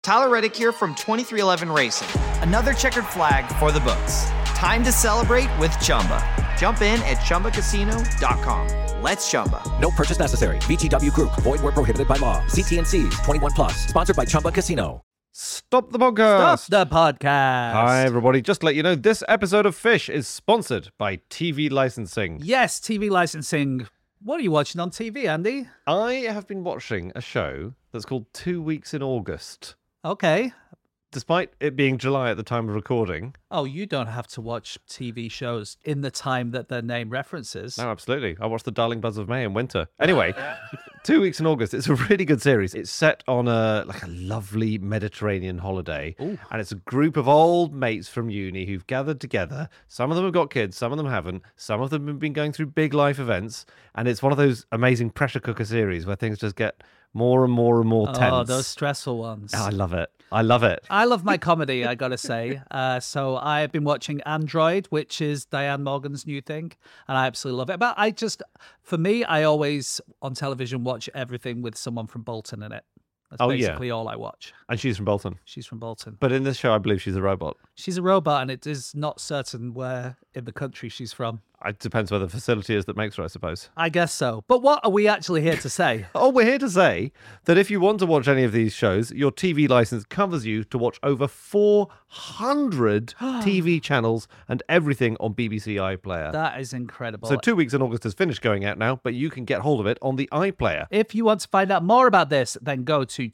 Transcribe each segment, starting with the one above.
Tyler Reddick here from 2311 Racing. Another checkered flag for the books. Time to celebrate with Chumba. Jump in at ChumbaCasino.com. Let's Chumba. No purchase necessary. VGW Group. Void where prohibited by law. See T&Cs. 21 plus. Sponsored by Chumba Casino. Stop the podcast. Stop the podcast. Hi, everybody. Just to let you know, this episode of Fish is sponsored by TV Licensing. Yes, TV licensing. What are you watching on TV, Andy? I have been watching a show that's called 2 Weeks in August. Okay. Despite it being July at the time of recording. Oh, you don't have to watch TV shows in the time that their name references. No, absolutely. I watched The Darling Buzz of May in winter. Anyway, 2 Weeks in August. It's a really good series. It's set on a lovely Mediterranean holiday. Ooh. And it's a group of old mates from uni who've gathered together. Some of them have got kids, some of them haven't. Some of them have been going through big life events. And it's one of those amazing pressure cooker series where things just get more and more and more tense. Oh, those stressful ones. Oh, I love it. I love it. I love my comedy, I gotta say. So I've been watching Android, which is Diane Morgan's new thing, and I absolutely love it. But for me, I always on television watch everything with someone from Bolton in it. That's basically all I watch. And she's from Bolton. She's from Bolton. But in this show, I believe she's a robot. She's a robot, and it is not certain where in the country she's from. It depends where the facility is that makes her, I suppose. I guess so. But what are we actually here to say? Oh, we're here to say that if you want to watch any of these shows, your TV license covers you to watch over 400 TV channels and everything on BBC iPlayer. That is incredible. So 2 Weeks in August has finished going out now, but you can get hold of it on the iPlayer. If you want to find out more about this, then go to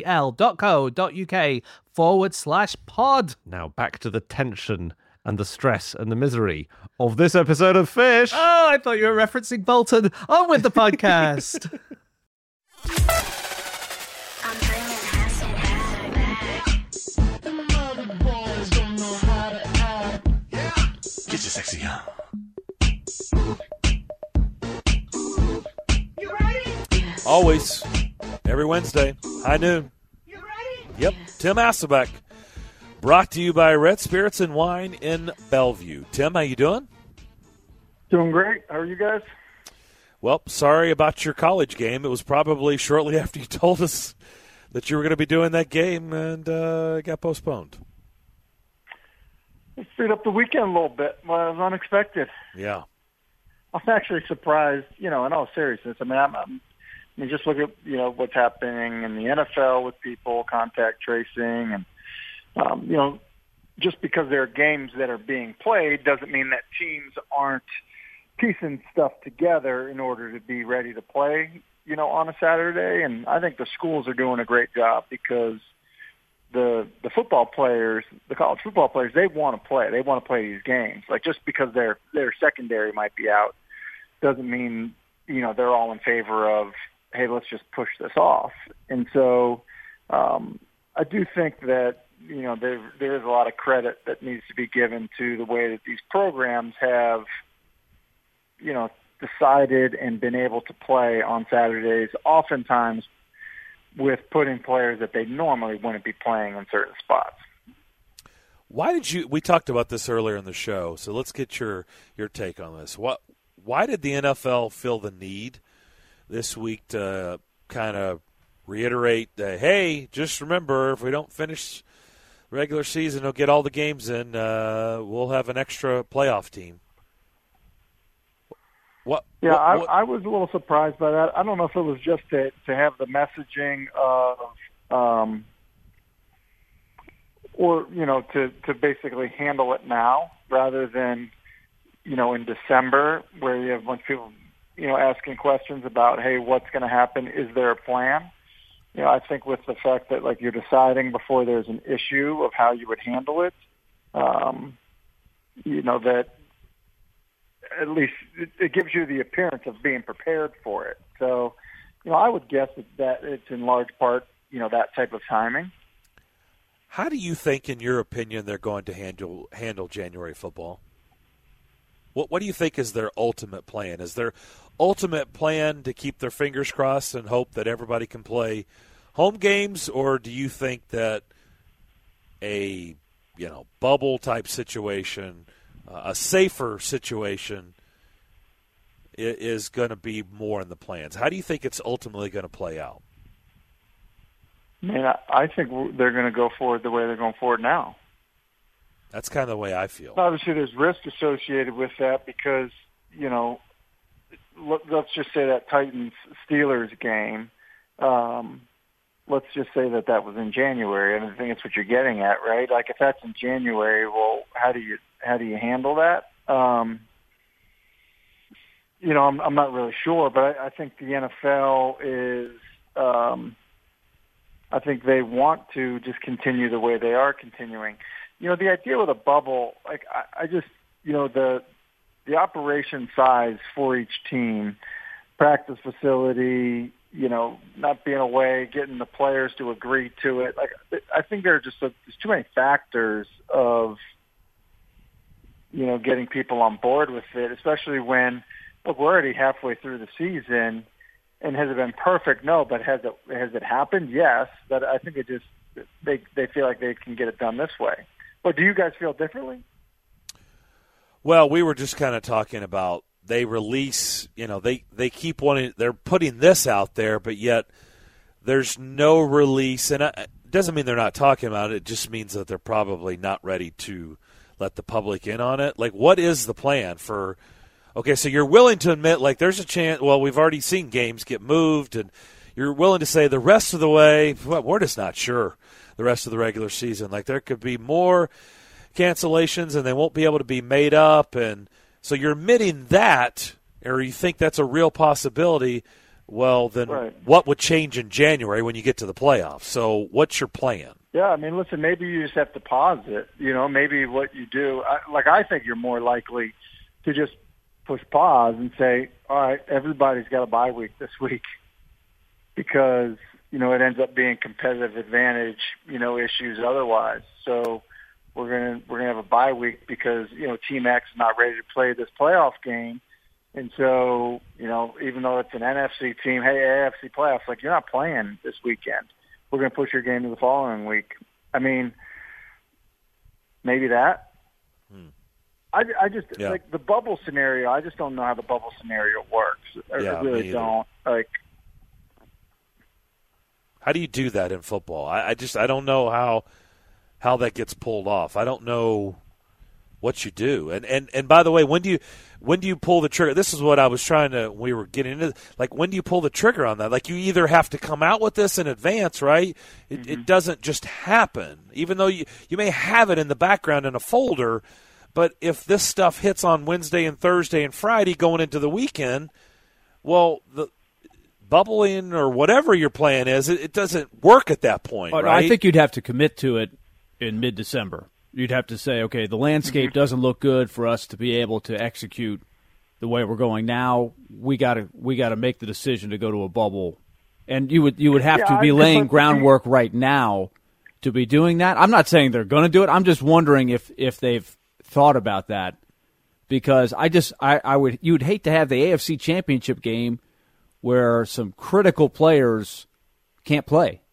tvl.co.uk/pod. Now back to the tension and the stress and the misery of this episode of Fish. Oh, I thought you were referencing Bolton. On with the podcast. Get your sexy on. You ready? Always. Every Wednesday. High noon. You ready? Yep. Tim Asselbeck. Brought to you by Red Spirits and Wine in Bellevue. Tim, how you doing? Doing great. How are you guys? Well, sorry about your college game. It was probably shortly after you told us that you were going to be doing that game, and it got postponed. It freed up the weekend a little bit. Well, it was unexpected. Yeah. I'm actually surprised, in all seriousness. I mean, just look at, what's happening in the NFL with people, contact tracing, and just because there are games that are being played doesn't mean that teams aren't piecing stuff together in order to be ready to play, on a Saturday. And I think the schools are doing a great job because the football players, the college football players, they want to play. They want to play these games. Like, just because their secondary might be out doesn't mean, they're all in favor of, hey, let's just push this off. And so I do think that, there is a lot of credit that needs to be given to the way that these programs have, decided and been able to play on Saturdays, oftentimes with putting players that they normally wouldn't be playing in certain spots. Why did we talked about this earlier in the show, so let's get your take on this. Why did the NFL feel the need this week to kind of reiterate, hey, just remember, if we don't finish regular season, he'll get all the games in. We'll have an extra playoff team. I was a little surprised by that. I don't know if it was just to have the messaging of, to basically handle it now rather than, in December where you have a bunch of people, asking questions about, hey, what's going to happen? Is there a plan? I think with the fact that, like, you're deciding before there's an issue of how you would handle it, that at least it gives you the appearance of being prepared for it. So, I would guess that it's in large part, that type of timing. How do you think, in your opinion, they're going to handle January football? What do you think is their ultimate plan? Is their ultimate plan to keep their fingers crossed and hope that everybody can play home games, or do you think that a bubble type situation, a safer situation, is going to be more in the plans? How do you think it's ultimately going to play out? I mean, I think they're going to go forward the way they're going forward now. That's kind of the way I feel. Obviously, there's risk associated with that because, let's just say that Titans-Steelers game, let's just say that was in January, and I think that's what you're getting at, right? Like, if that's in January, well, how do you handle that? I'm not really sure, but I think the NFL is I think they want to just continue the way they are continuing. The idea with a bubble, like I just, the operation size for each team, practice facility, not being away, getting the players to agree to it. Like, I think there's too many factors of, getting people on board with it, especially when, look, we're already halfway through the season. And has it been perfect? No, but has it happened? Yes. But I think they feel like they can get it done this way. But do you guys feel differently? Well, we were just kind of talking about they release, they keep wanting, they're putting this out there, but yet there's no release. And it doesn't mean they're not talking about it. It just means that they're probably not ready to let the public in on it. Like, what is the plan for – okay, so you're willing to admit, like, there's a chance – well, we've already seen games get moved, and you're willing to say the rest of the way – well, we're just not sure the rest of the regular season. Like, there could be more cancellations, and they won't be able to be made up. And so you're admitting that, or you think that's a real possibility. Well, then What would change in January when you get to the playoffs? So what's your plan? Yeah, I mean, listen, maybe you just have to pause it. Maybe what you do – I think you're more likely to just – push pause and say, all right, everybody's got a bye week this week because, it ends up being competitive advantage, issues otherwise. So we're going to have a bye week because, Team X is not ready to play this playoff game. And so, even though it's an NFC team, hey, AFC playoffs, like, you're not playing this weekend. We're going to push your game to the following week. I mean, maybe that. I just like the bubble scenario. I just don't know how the bubble scenario works. I really don't. Like, how do you do that in football? I don't know how that gets pulled off. I don't know what you do. And by the way, when do you pull the trigger? This is what I was we were getting into. Like, when do you pull the trigger on that? Like, you either have to come out with this in advance, right? It doesn't just happen, even though you may have it in the background in a folder. But if this stuff hits on Wednesday and Thursday and Friday going into the weekend, well, the bubbling or whatever your plan is, it doesn't work at that point, right? I think you'd have to commit to it in mid-December. You'd have to say, okay, the landscape doesn't look good for us to be able to execute the way we're going now. We got to make the decision to go to a bubble, and you would have to be laying groundwork right now to be doing that. I'm not saying they're going to do it. I'm just wondering if they've thought about that, because you would hate to have the AFC Championship game where some critical players can't play.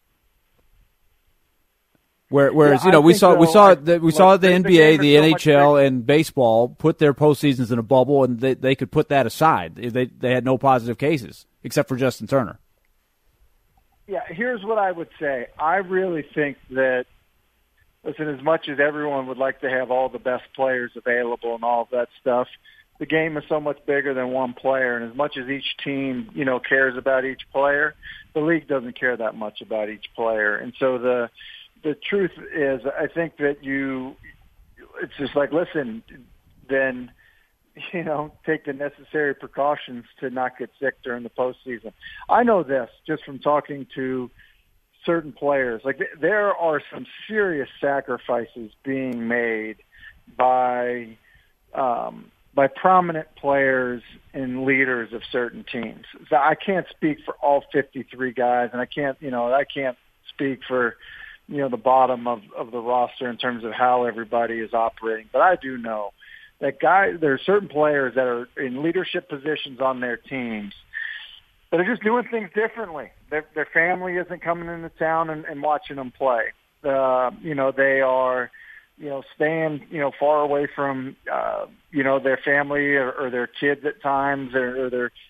Whereas we saw the NBA, the NHL, and baseball put their postseasons in a bubble, and they could put that aside. They had no positive cases except for Justin Turner. Yeah, here's what I would say. I really think that. Listen, as much as everyone would like to have all the best players available and all of that stuff, the game is so much bigger than one player. And as much as each team, cares about each player, the league doesn't care that much about each player. And so the truth is, I think that it's just like, listen, then, take the necessary precautions to not get sick during the postseason. I know this just from talking to certain players. Like, there are some serious sacrifices being made by prominent players and leaders of certain teams. So I can't speak for all 53 guys, and I can't speak for, the bottom of the roster in terms of how everybody is operating. But I do know that there are certain players that are in leadership positions on their teams that are just doing things differently. Their family isn't coming into town and watching them play. They are, staying, far away from, their family or their kids at times, or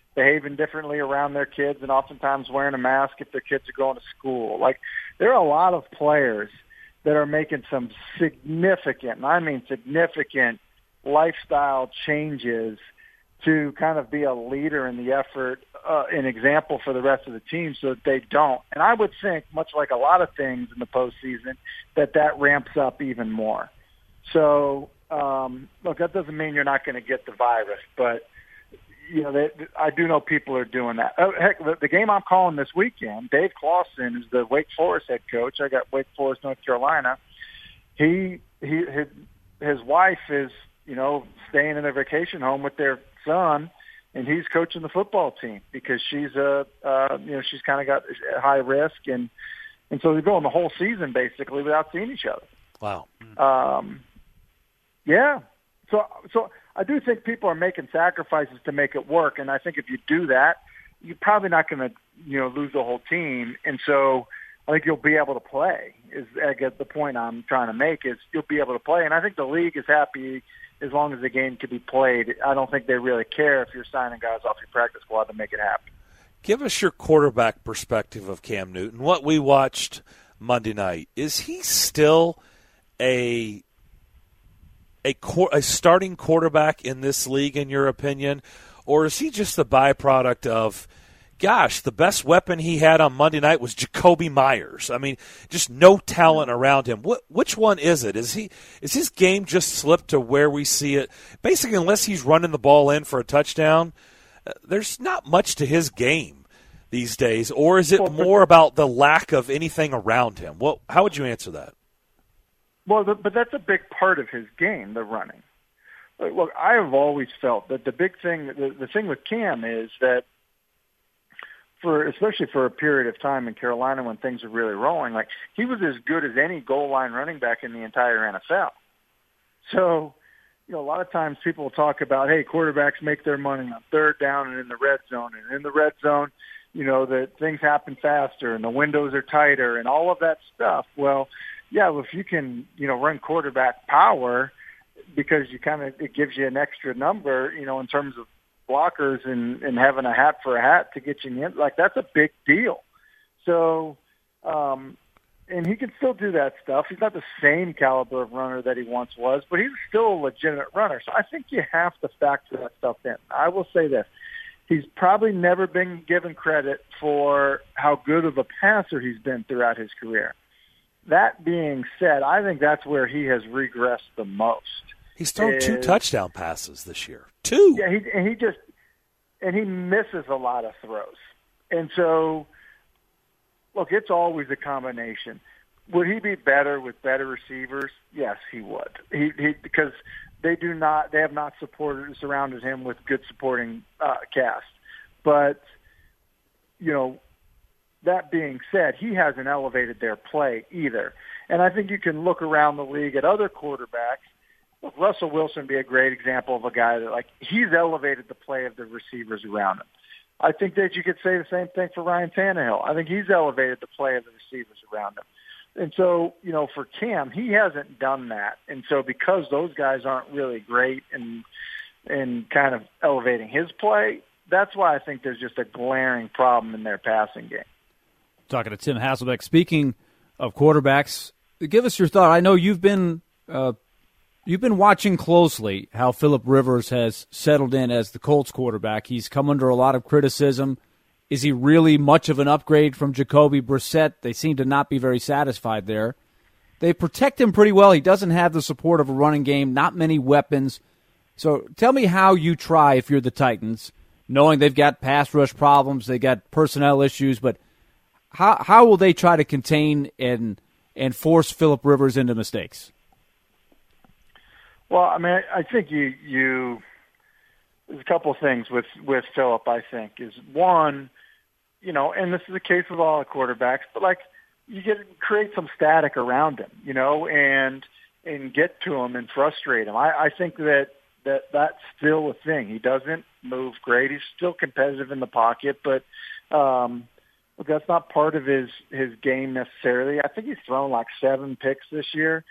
behaving differently around their kids and oftentimes wearing a mask if their kids are going to school. Like, there are a lot of players that are making some significant, and I mean significant, lifestyle changes to kind of be a leader in the effort, an example for the rest of the team so that they don't. And I would think, much like a lot of things in the postseason, that ramps up even more. So, look, that doesn't mean you're not going to get the virus, but you know, I do know people are doing that. Oh, heck, the game I'm calling this weekend, Dave Clawson is the Wake Forest head coach. I got Wake Forest, North Carolina. His wife is, you know, staying in their vacation home with their son, and he's coaching the football team because she's she's kind of got high risk, and so they're going the whole season basically without seeing each other. Wow. Yeah. So I do think people are making sacrifices to make it work, and I think if you do that, you're probably not going to, you know, lose the whole team, and so I think you'll be able to play. I guess the point I'm trying to make is you'll be able to play, and I think the league is happy as long as the game can be played. I don't think they really care if you're signing guys off your practice squad to make it happen. Give us your quarterback perspective of Cam Newton. What we watched Monday night, is he still a starting quarterback in this league, in your opinion, or is he just the byproduct of, gosh, the best weapon he had on Monday night was Jacoby Myers? I mean, just no talent around him. Which one is it? Is his game just slipped to where we see it? Basically, unless he's running the ball in for a touchdown, there's not much to his game these days. Or is it more about the lack of anything around him? How would you answer that? Well, but that's a big part of his game, the running. Look, I have always felt that the big thing, the thing with Cam is that, especially for a period of time in Carolina when things were really rolling, like, he was as good as any goal line running back in the entire NFL. So, you know, a lot of times people talk about, hey, quarterbacks make their money on third down and in the red zone. And in the red zone, you know, that things happen faster and the windows are tighter and all of that stuff. Well, yeah, well, if you can, you know, run quarterback power because it gives you an extra number, you know, in terms of blockers and having a hat for a hat to get you in, like, that's a big deal. So, and he can still do that stuff. He's not the same caliber of runner that he once was, but he's still a legitimate runner. So I think you have to factor that stuff in. I will say this. He's probably never been given credit for how good of a passer he's been throughout his career. That being said, I think that's where he has regressed the most. He's thrown 2 touchdown passes this year. 2. Yeah, he misses a lot of throws. And so, look, it's always a combination. Would he be better with better receivers? Yes, he would. Because they have not surrounded him with good supporting cast. But, you know, that being said, he hasn't elevated their play either. And I think you can look around the league at other quarterbacks. Look, Russell Wilson would be a great example of a guy that, like, he's elevated the play of the receivers around him. I think that you could say the same thing for Ryan Tannehill. I think he's elevated the play of the receivers around him. And so, you know, for Cam, he hasn't done that. And so because those guys aren't really great and kind of elevating his play, that's why I think there's just a glaring problem in their passing game. Talking to Tim Hasselbeck. Speaking of quarterbacks, give us your thought. I know you've been watching closely how Phillip Rivers has settled in as the Colts quarterback. He's come under a lot of criticism. Is he really much of an upgrade from Jacoby Brissett? They seem to not be very satisfied there. They protect him pretty well. He doesn't have the support of a running game, not many weapons. So tell me how you try, if you're the Titans, knowing they've got pass rush problems, they got personnel issues, but how will they try to contain and force Phillip Rivers into mistakes? Well, I mean, I think there's a couple of things with Phillip, I think, is one, you know, and this is the case with all the quarterbacks, but, like, you create some static around him, you know, and get to him and frustrate him. I think that's still a thing. He doesn't move great. He's still competitive in the pocket, but look, that's not part of his game necessarily. I think he's thrown like 7 picks this year.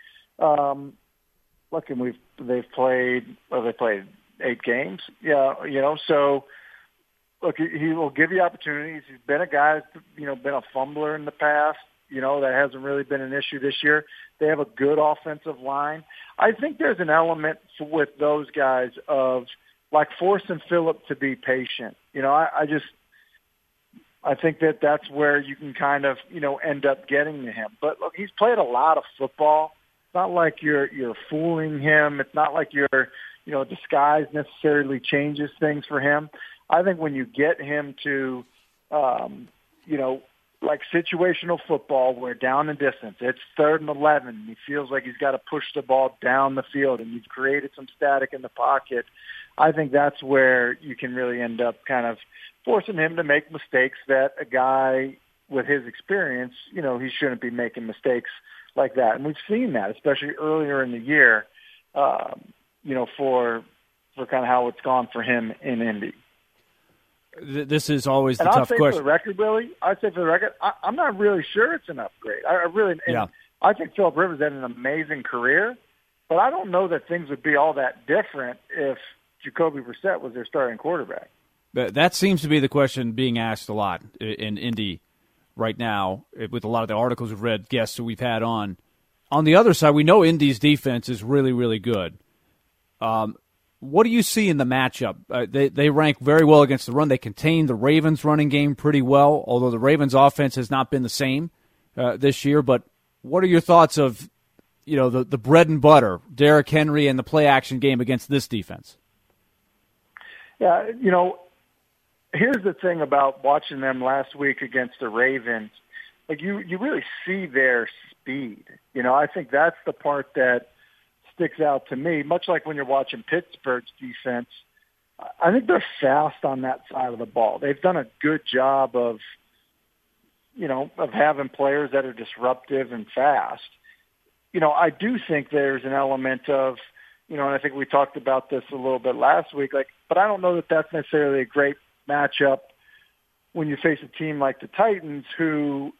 Look, and they've played 8 games. Yeah, you know, so look, he will give you opportunities. He's been a guy that's, been a fumbler in the past. That hasn't really been an issue this year. They have a good offensive line. I think there's an element with those guys of like forcing Phillip to be patient. I think that's where you can kind of, end up getting to him. But look, he's played a lot of football. It's not like you're fooling him. It's not like your, disguise necessarily changes things for him. I think when you get him to, like situational football where down and distance, it's 3rd and 11. He feels like he's got to push the ball down the field and you've created some static in the pocket. I think that's where you can really end up kind of forcing him to make mistakes that a guy with his experience, he shouldn't be making mistakes like that. And we've seen that, especially earlier in the year, for kind of how it's gone for him in Indy. This is always the and tough question. For the record, Billy, I'd say for the record, I'm not really sure it's an upgrade. I think Phillip Rivers had an amazing career, but I don't know that things would be all that different if Jacoby Brissett was their starting quarterback. That seems to be the question being asked a lot in Indy right now with a lot of the articles we've read, guests who we've had on. On the other side, we know Indy's defense is really, really good. What do you see in the matchup? They rank very well against the run. They contain the Ravens' running game pretty well, although the Ravens' offense has not been the same this year. But what are your thoughts of, the bread and butter, Derrick Henry and the play-action game against this defense? Yeah, here's the thing about watching them last week against the Ravens. Like you really see their speed. I think that's the part that sticks out to me, much like when you're watching Pittsburgh's defense. I think they're fast on that side of the ball. They've done a good job of having players that are disruptive and fast. I do think there's an element of, and I think we talked about this a little bit last week, but I don't know that that's necessarily a great matchup when you face a team like the Titans who,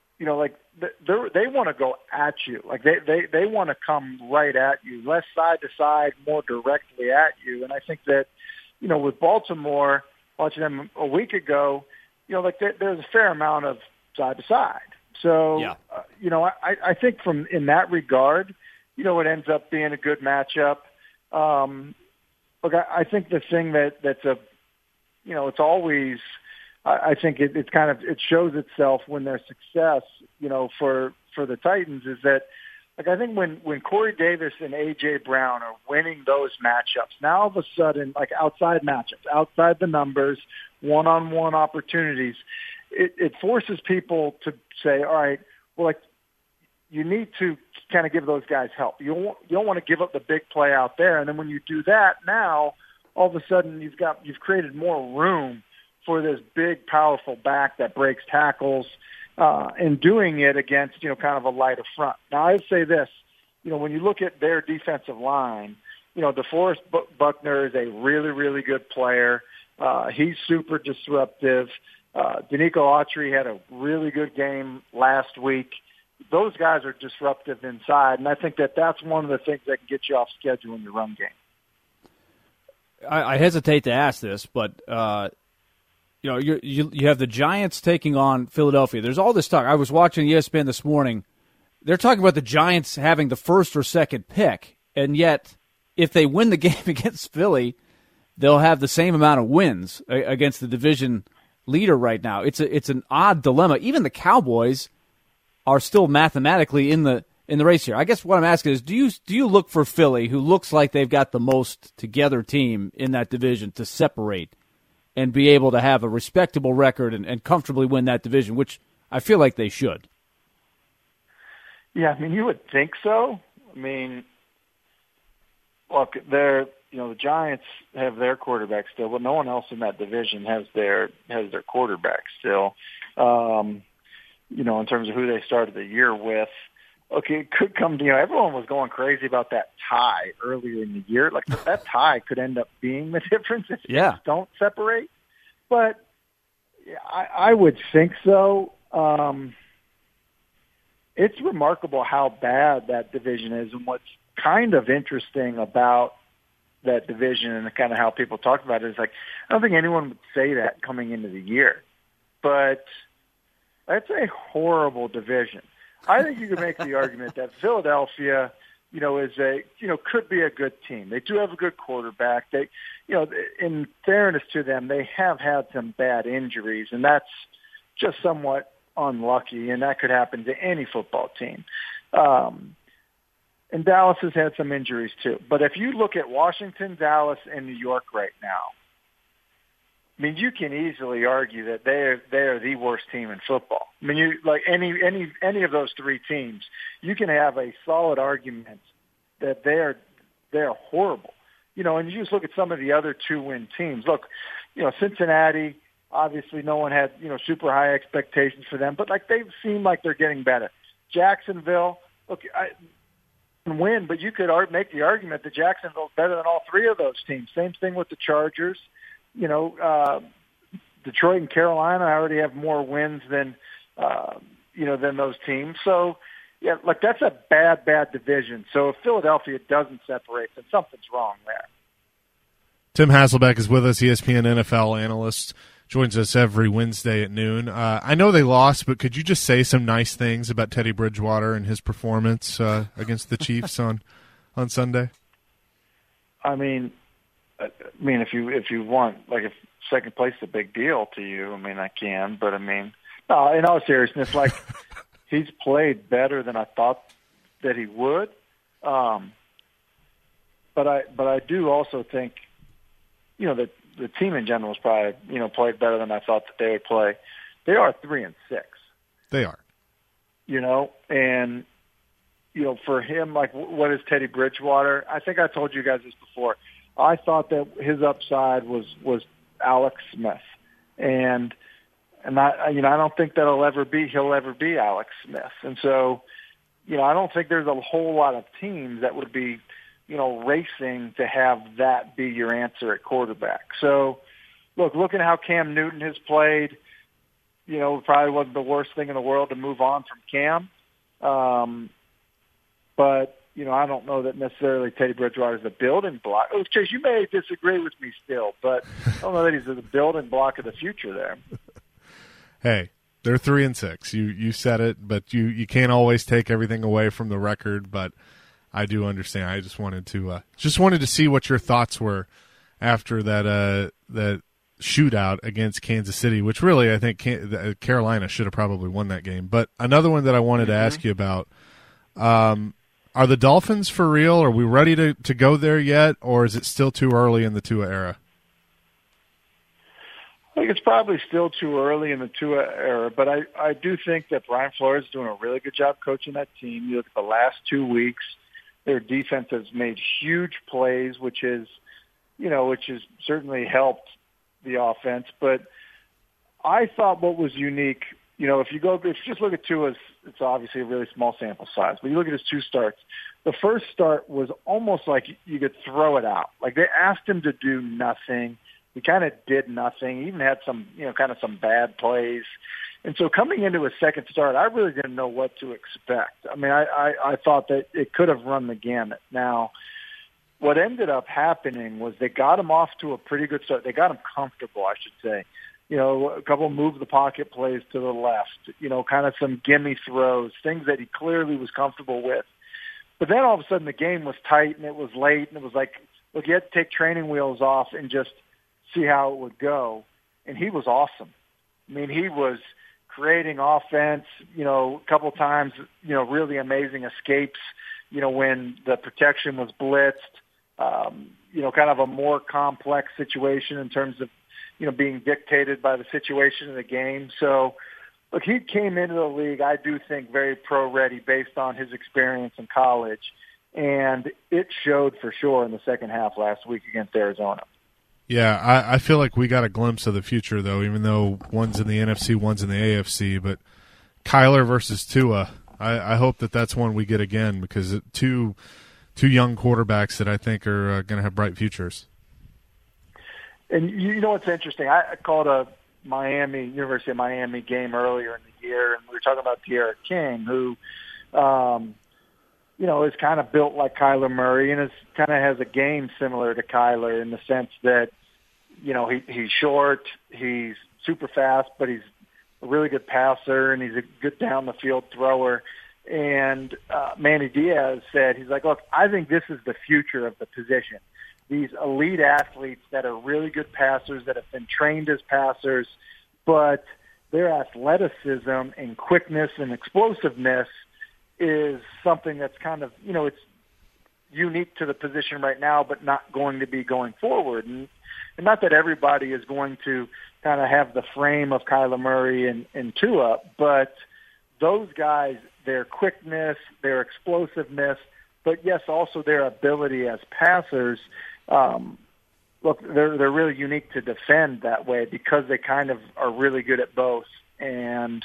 they want to go at you. Like they want to come right at you, less side to side, more directly at you. And I think that, with Baltimore, watching them a week ago, there's a fair amount of side to side. So, yeah. I think in that regard, it ends up being a good matchup. Look, I think the thing that's it's always, I think it shows itself when there's success, for the Titans is that, I think when Corey Davis and A.J. Brown are winning those matchups, now all of a sudden, outside matchups, outside the numbers, one-on-one opportunities, it forces people to say, all right, well, you need to kind of give those guys help. You don't want to give up the big play out there. And then when you do that, now all of a sudden you've created more room for this big, powerful back that breaks tackles, and doing it against, kind of a lighter front. Now, I'd say this, when you look at their defensive line, DeForest Buckner is a really, really good player. He's super disruptive. Danico Autry had a really good game last week. Those guys are disruptive inside, and I think that's one of the things that can get you off schedule in your run game. I hesitate to ask this, but you have the Giants taking on Philadelphia. There's all this talk. I was watching ESPN this morning. They're talking about the Giants having the first or second pick, and yet if they win the game against Philly, they'll have the same amount of wins against the division leader right now. It's an odd dilemma. Even the Cowboys are still mathematically in the race here. I guess what I'm asking is, do you look for Philly, who looks like they've got the most together team in that division, to separate and be able to have a respectable record and comfortably win that division, which I feel like they should? Yeah, you would think so. Look, the Giants have their quarterback still, but no one else in that division has their quarterback still. In terms of who they started the year with. Okay, it could come to, everyone was going crazy about that tie earlier in the year. That tie could end up being the difference if they don't separate. But I would think so. It's remarkable how bad that division is, and what's kind of interesting about that division and kind of how people talk about it is like, I don't think anyone would say that coming into the year, but that's a horrible division. I think you could make the argument that Philadelphia, could be a good team. They do have a good quarterback. They, in fairness to them, they have had some bad injuries, and that's just somewhat unlucky, and that could happen to any football team. And Dallas has had some injuries too. But if you look at Washington, Dallas, and New York right now, I mean, you can easily argue that they are the worst team in football. I mean, you like any of those three teams, you can have a solid argument that they're horrible. And you just look at some of the other 2-win teams. Look, Cincinnati, obviously no one had, super high expectations for them, but like they seem like they're getting better. Jacksonville, look, win, but you could make the argument that Jacksonville's better than all three of those teams. Same thing with the Chargers. Detroit and Carolina already have more wins than those teams. So, yeah, like that's a bad division. So if Philadelphia doesn't separate, then something's wrong there. Tim Hasselbeck is with us, ESPN NFL analyst. Joins us every Wednesday at noon. I know they lost, but could you just say some nice things about Teddy Bridgewater and his performance against the Chiefs on Sunday? I mean, if you want, like, if second place is a big deal to you, I mean, I can. But I mean, no, in all seriousness, like he's played better than I thought that he would. But I do also think, that the team in general has probably, played better than I thought that they would play. They are 3-6. They are. And, for him, like, what is Teddy Bridgewater? I think I told you guys this before. I thought that his upside was Alex Smith. And I don't think that he'll ever be Alex Smith. And so, I don't think there's a whole lot of teams that would be, racing to have that be your answer at quarterback. So, look at how Cam Newton has played. Probably wasn't the worst thing in the world to move on from Cam. But, I don't know that necessarily Teddy Bridgewater is a building block. Chase, you may disagree with me still, but I don't know that he's the building block of the future there. Hey, they're 3-6. You said it, but you can't always take everything away from the record, but I do understand. I just wanted to see what your thoughts were after that shootout against Kansas City, which really I think Carolina should have probably won that game. But another one that I wanted to ask you about, are the Dolphins for real? Are we ready to go there yet, or is it still too early in the Tua era? I think it's probably still too early in the Tua era, but I do think that Brian Flores is doing a really good job coaching that team. You look at the last 2 weeks, their defense has made huge plays, which has certainly helped the offense. But I thought what was unique, if you just look at Tua's, it's obviously a really small sample size, but you look at his 2 starts. The first start was almost like you could throw it out. Like they asked him to do nothing. He kind of did nothing. He even had some, kind of some bad plays. And so coming into his second start, I really didn't know what to expect. I mean, I thought that it could have run the gamut. Now, what ended up happening was they got him off to a pretty good start. They got him comfortable, I should say. A couple move the pocket plays to the left, kind of some gimme throws, things that he clearly was comfortable with. But then all of a sudden the game was tight and it was late and it was like, look, you had to take training wheels off and just see how it would go. And he was awesome. I mean, he was creating offense, a couple times, really amazing escapes, when the protection was blitzed, kind of a more complex situation in terms of, being dictated by the situation of the game. So, look, he came into the league, I do think, very pro-ready based on his experience in college. And it showed for sure in the second half last week against Arizona. Yeah, I feel like we got a glimpse of the future, though, even though one's in the NFC, one's in the AFC. But Kyler versus Tua, I hope that's one we get again because two young quarterbacks that I think are going to have bright futures. And you know what's interesting? I called a University of Miami game earlier in the year, and we were talking about De'Ara King, who, is kind of built like Kyler Murray and is kind of has a game similar to Kyler in the sense that, he's short, he's super fast, but he's a really good passer and he's a good down the field thrower. And Manny Diaz said, he's like, look, I think this is the future of the position. These elite athletes that are really good passers that have been trained as passers, but their athleticism and quickness and explosiveness is something that's kind of, it's unique to the position right now, but not going to be going forward. And not that everybody is going to kind of have the frame of Kyler Murray and Tua, but those guys, their quickness, their explosiveness, but yes, also their ability as passers, look, they're really unique to defend that way because they kind of are really good at both. And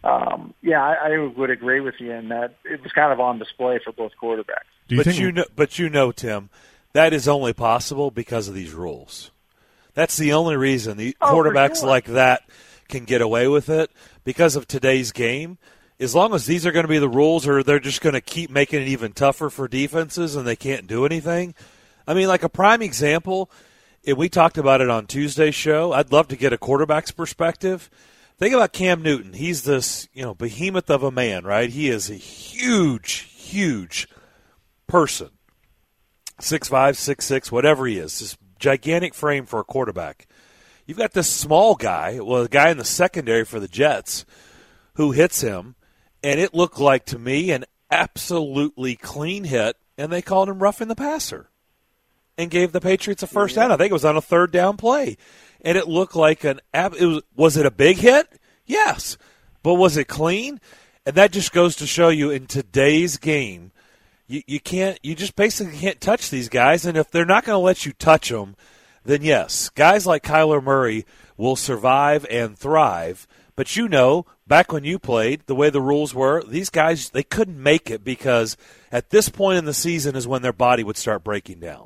I would agree with you in that it was kind of on display for both quarterbacks. But Tim, that is only possible because of these rules. That's the only reason the quarterbacks like that can get away with it, because of today's game. As long as these are going to be the rules, or they're just going to keep making it even tougher for defenses and they can't do anything. I mean, like a prime example, and we talked about it on Tuesday's show. I'd love to get a quarterback's perspective. Think about Cam Newton. He's this, behemoth of a man, right? He is a huge, huge person. 6'5", 6'6", whatever he is. This gigantic frame for a quarterback. You've got this small guy, the guy in the secondary for the Jets, who hits him, and it looked like, to me, an absolutely clean hit, and they called him roughing the passer and gave the Patriots a first down. I think it was on a third down play. And it looked like was it a big hit? Yes. But was it clean? And that just goes to show you in today's game, you just basically can't touch these guys. And if they're not going to let you touch them, then yes, guys like Kyler Murray will survive and thrive. But back when you played, the way the rules were, these guys, they couldn't make it because at this point in the season is when their body would start breaking down.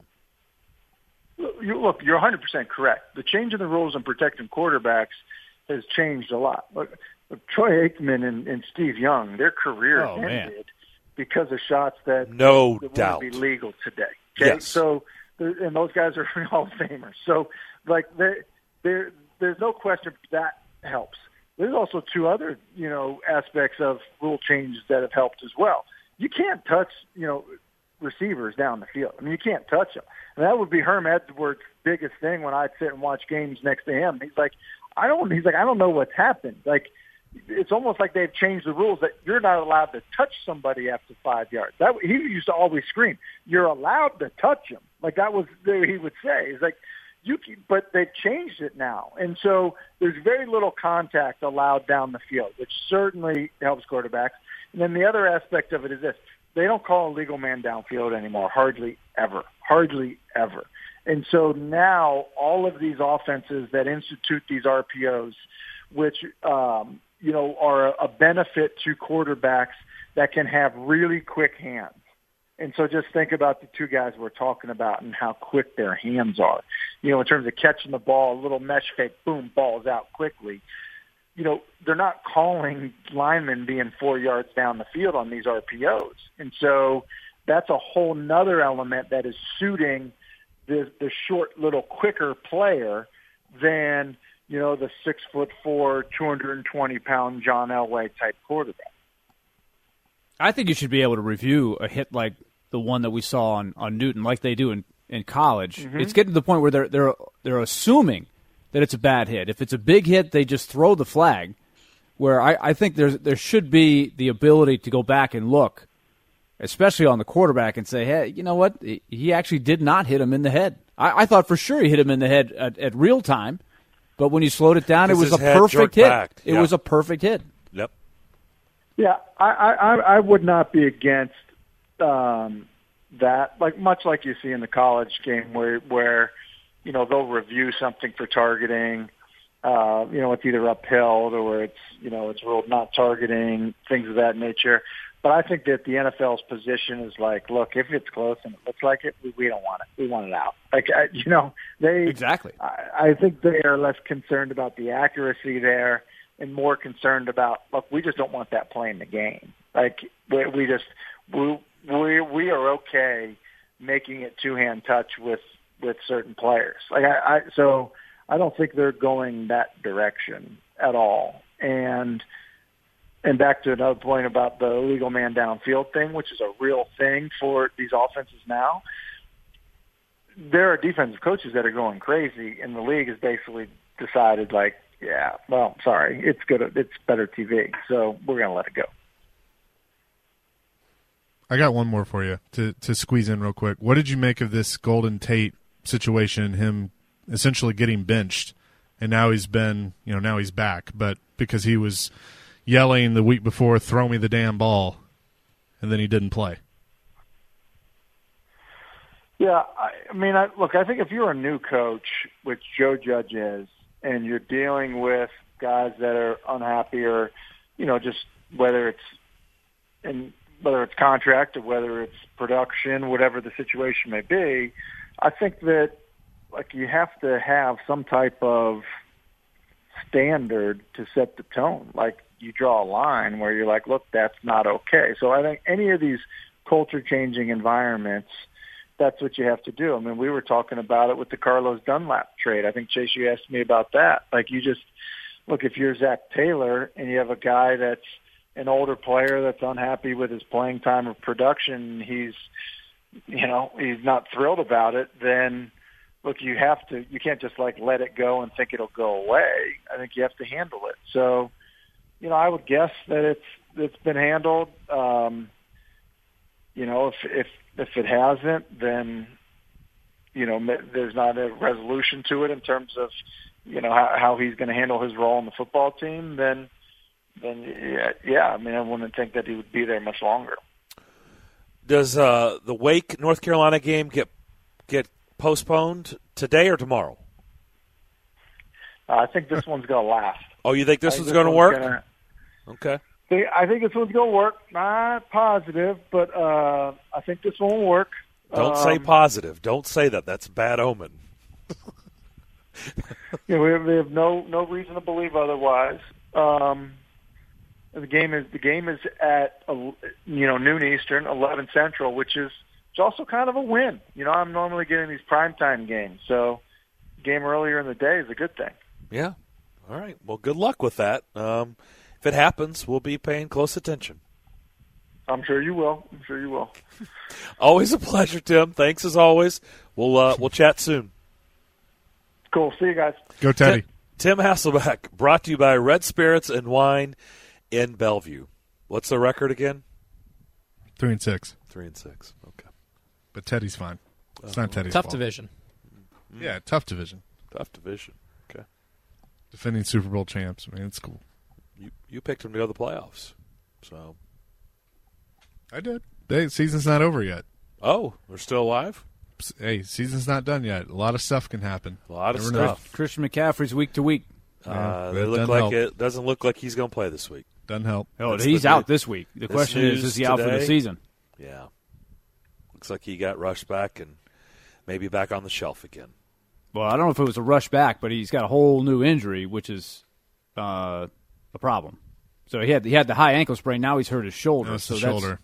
Look, you're 100% correct. The change in the rules on protecting quarterbacks has changed a lot. Look, Troy Aikman and Steve Young, their careers ended because of shots that wouldn't be legal today. Okay? Yes. So, and those guys are Hall of Famers. So, there's no question that helps. There's also two other, aspects of rule changes that have helped as well. You can't touch, receivers down the field. I mean, you can't touch them. And that would be Herm Edwards' biggest thing when I'd sit and watch games next to him. He's like, I don't know what's happened. Like, it's almost like they've changed the rules that you're not allowed to touch somebody after 5 yards. He used to always scream, "You're allowed to touch him." Like that was what he would say. It's like, but they've changed it now. And so there's very little contact allowed down the field, which certainly helps quarterbacks. And then the other aspect of it is this. They don't call a legal man downfield anymore, hardly ever. And so now all of these offenses that institute these RPOs, which, are a benefit to quarterbacks that can have really quick hands. And so just think about the two guys we're talking about and how quick their hands are. In terms of catching the ball, a little mesh fake, boom, ball's out quickly. They're not calling linemen being 4 yards down the field on these RPOs. And so that's a whole nother element that is suiting the short, little quicker player than, the 6'4", 220-pound John Elway type quarterback. I think you should be able to review a hit like the one that we saw on Newton, like they do in college. Mm-hmm. It's getting to the point where they're assuming that it's a bad hit. If it's a big hit, they just throw the flag. Where I think there should be the ability to go back and look, especially on the quarterback, and say, hey, you know what? He actually did not hit him in the head. I thought for sure he hit him in the head at real time, but when you slowed it down, it was a perfect hit. It was a perfect hit. Yep. Yeah, I would not be against that. Much like you see in the college game where they'll review something for targeting. It's either upheld or it's ruled not targeting, things of that nature. But I think that the NFL's position is like, look, if it's close and it looks like it, we don't want it. We want it out. Exactly. I think they are less concerned about the accuracy there and more concerned about, look, we just don't want that play in the game. Like we're okay making it two-hand touch with certain players. So I don't think they're going that direction at all. And back to another point about the illegal man downfield thing, which is a real thing for these offenses now. There are defensive coaches that are going crazy, and the league has basically decided, like, yeah, well, sorry, it's better TV, so we're going to let it go. I got one more for you to squeeze in real quick. What did you make of this Golden Tate situation, him essentially getting benched, and now he's back, but because he was yelling the week before, throw me the damn ball, and then he didn't play? Yeah, I think if you're a new coach, which Joe Judge is, and you're dealing with guys that are unhappy or, just whether it's contract or whether it's production, whatever the situation may be, I think that you have to have some type of standard to set the tone. Like, you draw a line where you're like, look, that's not okay. So I think any of these culture-changing environments, that's what you have to do. I mean, we were talking about it with the Carlos Dunlap trade. I think, Chase, you asked me about that. Like, you just look, if you're Zach Taylor and you have a guy that's an older player that's unhappy with his playing time or production, he's not thrilled about it, then look, you can't just let it go and think it'll go away. I think you have to handle it. So, I would guess that it's been handled. If it hasn't, then, there's not a resolution to it in terms of, how he's going to handle his role in the football team, then yeah, I wouldn't think that he would be there much longer. Does the Wake, North Carolina game get postponed today or tomorrow? I think this one's going to last. Oh, you think this one's going to work? Okay. I think this one's going to work. Not positive, but I think this one will work. Don't say positive. Don't say that. That's a bad omen. We have no reason to believe otherwise. The game is at noon Eastern, 11 Central, which is also kind of a win. I'm normally getting these primetime games, so game earlier in the day is a good thing. Yeah. All right. Well, good luck with that. If it happens, we'll be paying close attention. I'm sure you will. Always a pleasure, Tim. Thanks as always. We'll chat soon. Cool. See you guys. Go Teddy. Tim Hasselbeck, brought to you by Red Spirits and Wine in Bellevue. What's the record again? 3-6. 3-6. Okay. But Teddy's fine. It's not Teddy's tough fault. division. Yeah, tough division. Tough division. Okay. Defending Super Bowl champs. It's cool. You picked them to go to the playoffs, so I did. Season's not over yet. Oh, they're still alive? Hey, season's not done yet. A lot of stuff can happen. A lot of Never stuff. Christian McCaffrey's week to week. It doesn't look like he's going to play this week. Doesn't help. Oh, he's out this week. The question is he out for the season? Yeah. Looks like he got rushed back and maybe back on the shelf again. Well, I don't know if it was a rush back, but he's got a whole new injury, which is a problem. So he had the high ankle sprain. Now he's hurt his shoulder. No, it's the shoulder.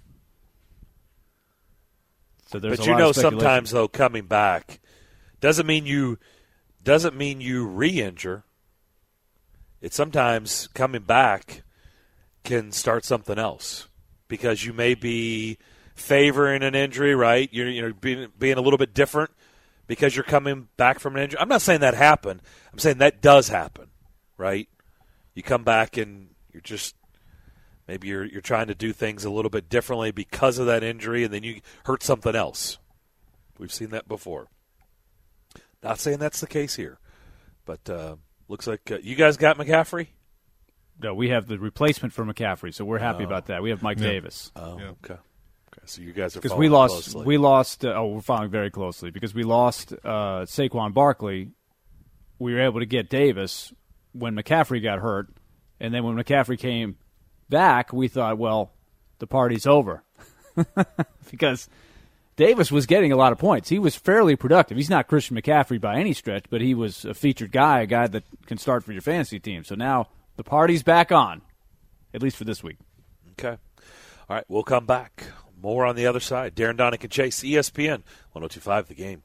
So there's but a lot of speculation. Sometimes though coming back doesn't mean you re-injure. It's sometimes coming back can start something else because you may be favoring an injury, right? You're being a little bit different because you're coming back from an injury. I'm not saying that happened. I'm saying that does happen, right? You come back and you're just maybe you're trying to do things a little bit differently because of that injury, and then you hurt something else. We've seen that before. Not saying that's the case here, but looks like you guys got McCaffrey? No, we have the replacement for McCaffrey, so we're happy about that. We have Mike Davis. Oh, yeah. Okay. So you guys are because following closely. We lost. We're following very closely because we lost Saquon Barkley. We were able to get Davis when McCaffrey got hurt, and then when McCaffrey came back, we thought, well, the party's over because Davis was getting a lot of points. He was fairly productive. He's not Christian McCaffrey by any stretch, but he was a featured guy, a guy that can start for your fantasy team. So now the party's back on, at least for this week. Okay. All right, we'll come back. More on the other side. Darren Donick and Chase, ESPN 102.5 The Game.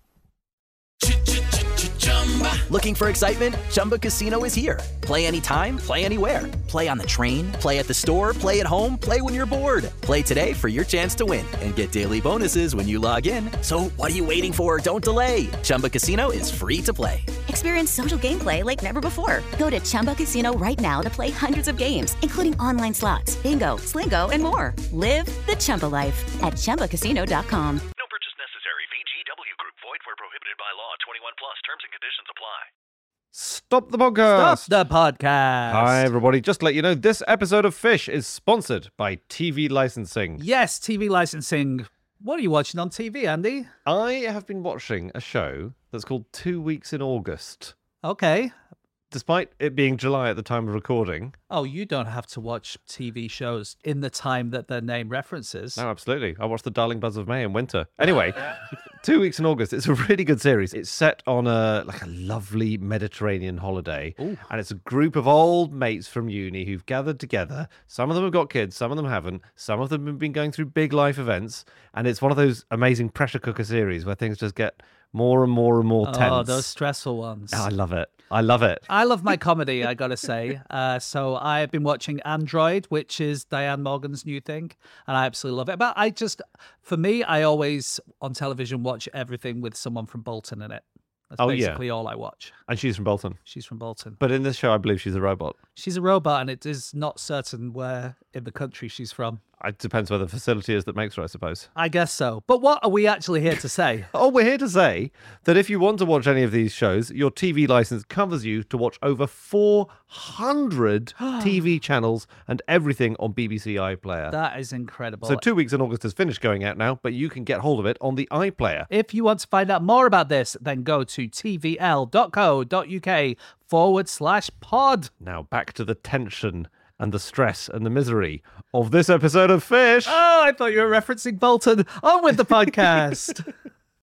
Looking for excitement? Chumba Casino is here. Play anytime, play anywhere. Play on the train, play at the store, play at home, play when you're bored. Play today for your chance to win and get daily bonuses when you log in. So what are you waiting for? Don't delay. Chumba Casino is free to play. Experience social gameplay like never before. Go to Chumba Casino right now to play hundreds of games, including online slots, bingo, Slingo, and more. Live the Chumba life at ChumbaCasino.com. No purchase necessary. VGW Group. Void where prohibited by law. 21 plus. Terms and conditions apply. Stop the podcast. Stop the podcast. Hi, everybody. Just to let you know, this episode of Fish is sponsored by TV Licensing. Yes, TV licensing. What are you watching on TV, Andy? I have been watching a show that's called 2 Weeks in August. Okay. Despite it being July at the time of recording. Oh, you don't have to watch TV shows in the time that their name references. No, absolutely. I watched The Darling Buzz of May in winter. Anyway, 2 Weeks in August. It's a really good series. It's set on a lovely Mediterranean holiday. Ooh. And it's a group of old mates from uni who've gathered together. Some of them have got kids, some of them haven't. Some of them have been going through big life events. And it's one of those amazing pressure cooker series where things just get more and more and more tense. Oh, those stressful ones. Oh, I love it. I love it. I love my comedy, I gotta say. So I've been watching Android, which is Diane Morgan's new thing, and I absolutely love it. But for me, I always on television watch everything with someone from Bolton in it. That's basically all I watch. And she's from Bolton. She's from Bolton. But in this show, I believe she's a robot. She's a robot, and it is not certain where in the country she's from. It depends where the facility is that makes her, I suppose. I guess so. But what are we actually here to say? Oh, we're here to say that if you want to watch any of these shows, your TV license covers you to watch over 400 TV channels and everything on BBC iPlayer. That is incredible. So 2 Weeks in August has finished going out now, but you can get hold of it on the iPlayer. If you want to find out more about this, then go to tvl.co.uk/pod. Now back to the tension and the stress and the misery of this episode of Fish. Oh, I thought you were referencing Bolton. On with the podcast.